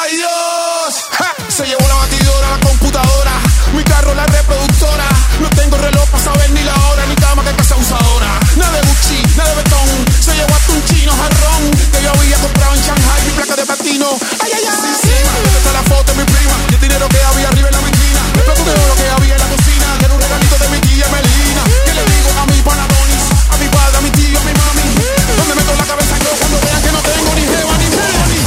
Dios. Ja, se llevó la batidora, la computadora, mi carro, la reproductora. No tengo reloj para saber ni la hora, ni cama que casa usadora. Nada de Gucci, nada de betón, se llevó hasta un chino jarrón que yo había comprado en Shanghai, mi placa de platino. Ay, ay, ay. Sí, encima, ¿dónde está la foto de mi prima? Y el dinero que había arriba en la vitrina. El plato de oro que había en la cocina, que era un regalito de mi tía Melina. ¿Qué le digo a mi panadonis, a mi padre, a mi tío, a mi mami? ¿Dónde meto la cabeza yo cuando vean que no tengo ni jeva ni money?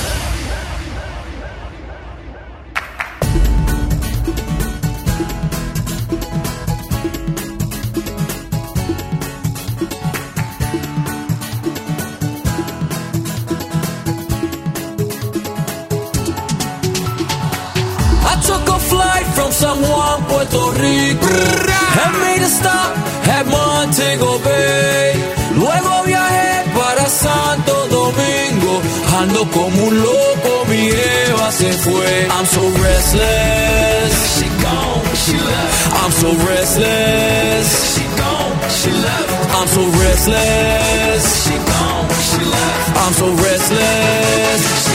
From San Juan, Puerto Rico, and made a stop at Montego Bay. Luego viajé para Santo Domingo, ando como un loco, mi Eva se fue. I'm so restless, she gone, she left. I'm so restless, she gone, she left. I'm so restless, she gone, she left. I'm so restless.